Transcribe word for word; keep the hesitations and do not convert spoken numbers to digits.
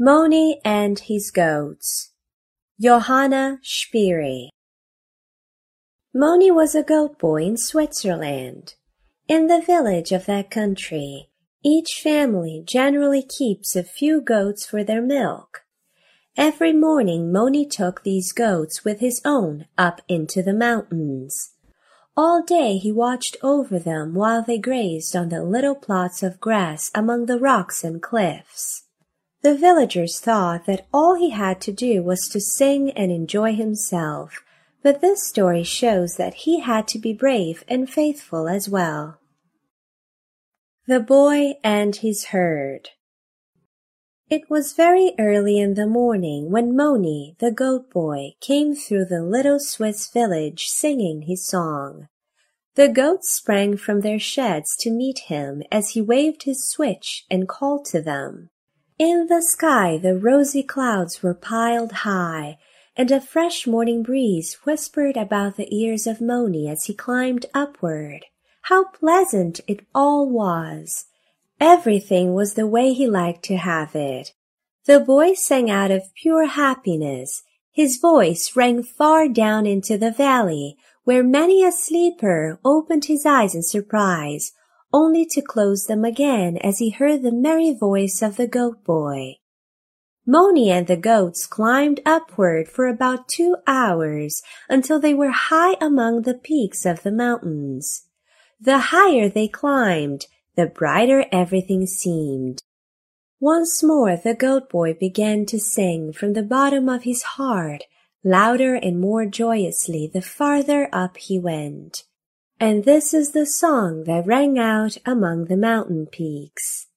Moni and His Goats. Johanna Spyri. Moni was a goat boy in Switzerland. In the village of that country, each family generally keeps a few goats for their milk. Every morning Moni took these goats with his own up into the mountains. All day he watched over them while they grazed on the little plots of grass among the rocks and cliffs. The villagers thought that all he had to do was to sing and enjoy himself, but this story shows that he had to be brave and faithful as well. The Boy and His Herd. It was very early in the morning when Moni, the goat boy, came through the little Swiss village singing his song. The goats sprang from their sheds to meet him as he waved his switch and called to them. In the sky the rosy clouds were piled high, and a fresh morning breeze whispered about the ears of Moni as he climbed upward. How pleasant it all was! Everything was the way he liked to have it. The boy sang out of pure happiness. His voice rang far down into the valley, where many a sleeper opened his eyes in surprise, only to close them again as he heard the merry voice of the goat boy. Moni and the goats climbed upward for about two hours until they were high among the peaks of the mountains. The higher they climbed, the brighter everything seemed. Once more the goat boy began to sing from the bottom of his heart, louder and more joyously the farther up he went. And this is the song that rang out among the mountain peaks.